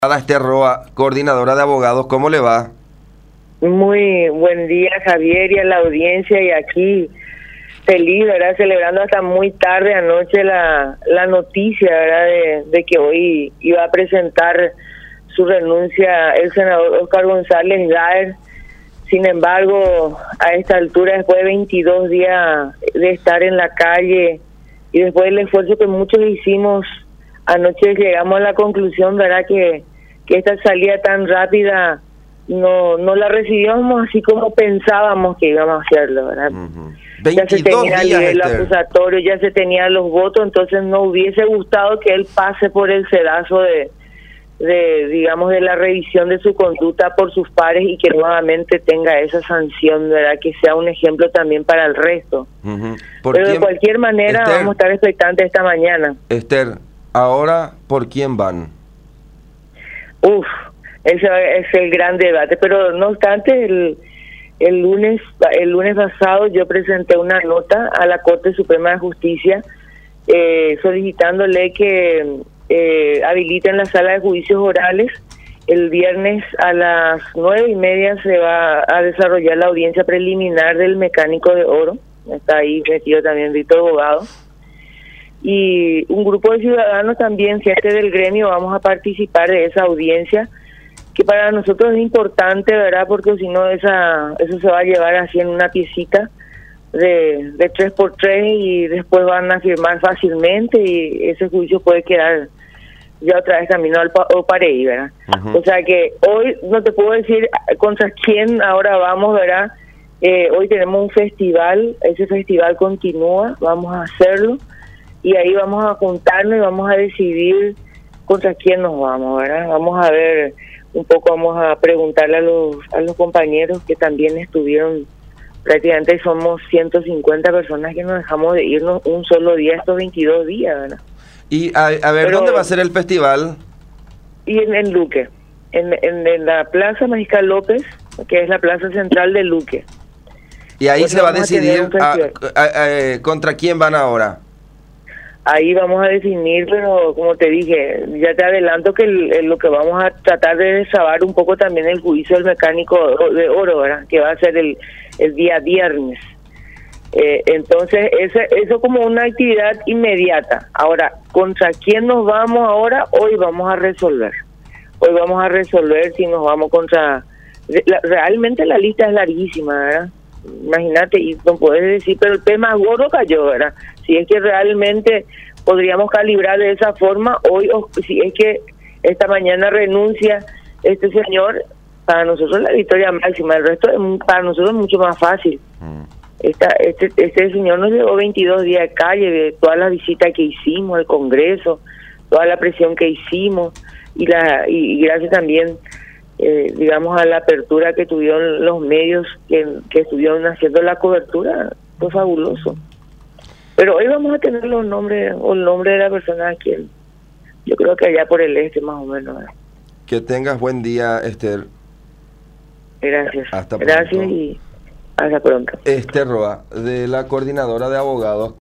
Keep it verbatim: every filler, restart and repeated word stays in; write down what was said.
Esther Roa, coordinadora de abogados, ¿cómo le va? Muy buen día, Javier, y a la audiencia, y aquí feliz, ¿verdad? Celebrando hasta muy tarde anoche la, la noticia, ¿verdad? De, de que hoy iba a presentar su renuncia el senador Oscar González Daer. Sin embargo, a esta altura, después de veintidós días de estar en la calle y después del esfuerzo que muchos hicimos, anoche llegamos a la conclusión, ¿verdad?, que, que esta salida tan rápida no no la recibíamos así como pensábamos que íbamos a hacerlo, ¿verdad? Uh-huh. Ya se tenía el nivel Esther. acusatorio, ya se tenían los votos, entonces no hubiese gustado que él pase por el sedazo de, de digamos, de la revisión de su conducta por sus pares y que nuevamente tenga esa sanción, ¿verdad?, que sea un ejemplo también para el resto. Uh-huh. Pero de cualquier manera, Esther, vamos a estar expectantes esta mañana. Esther, ahora, ¿por quién van? Uf, ese es el gran debate, pero no obstante, el, el lunes el lunes pasado yo presenté una nota a la Corte Suprema de Justicia eh, solicitándole que eh, habiliten la sala de juicios orales. El viernes a las nueve y media se va a desarrollar la audiencia preliminar del mecánico de oro. Está ahí metido también Víctor Bogado. Y un grupo de ciudadanos también, gente del gremio, vamos a participar de esa audiencia, que para nosotros es importante, ¿verdad?, porque si no esa eso se va a llevar así en una piecita de, de tres por tres y después van a firmar fácilmente y ese juicio puede quedar ya otra vez camino al Opareí, ¿verdad? Uh-huh. O sea que hoy no te puedo decir contra quién ahora vamos, ¿verdad? Eh, hoy tenemos un festival, ese festival continúa, vamos a hacerlo y ahí vamos a juntarnos y vamos a decidir contra quién nos vamos, ¿verdad? Vamos a ver un poco, vamos a preguntarle a los a los compañeros que también estuvieron, prácticamente somos ciento cincuenta personas que nos dejamos de irnos un solo día estos veintidós días, ¿verdad? Y a, a ver, Pero, ¿dónde va a ser el festival? Y en, en Luque, en, en, en la Plaza Mariscal López, que es la plaza central de Luque. Y ahí pues se va a decidir a, a, a, contra quién van ahora. Ahí vamos a definir, pero como te dije, ya te adelanto que el, el, lo que vamos a tratar de destrabar un poco también el juicio del mecánico de oro, ¿verdad?, que va a ser el, el día viernes. Eh, entonces, ese, eso como una actividad inmediata. Ahora, ¿contra quién nos vamos ahora? Hoy vamos a resolver. Hoy vamos a resolver si nos vamos contra... La, realmente la lista es larguísima, ¿verdad? Imagínate, y no puedes decir, pero el pez más gordo cayó, ¿verdad? Si es que realmente podríamos calibrar de esa forma, hoy, o si es que esta mañana renuncia este señor, para nosotros la victoria máxima, el resto es, para nosotros es mucho más fácil. Mm. Esta, este, este señor nos llevó veintidós días de calle, de todas las visitas que hicimos al Congreso, toda la presión que hicimos, y, la, y, y gracias también, eh, digamos, a la apertura que tuvieron los medios que, que estuvieron haciendo la cobertura, fue fabuloso. Pero hoy vamos a tener los nombres o el nombre de la persona a quien yo creo que allá por el este más o menos. ¿Verdad? Que tengas buen día, Esther. Gracias. Hasta pronto. Gracias y hasta pronto. Esther Roa, de la coordinadora de abogados.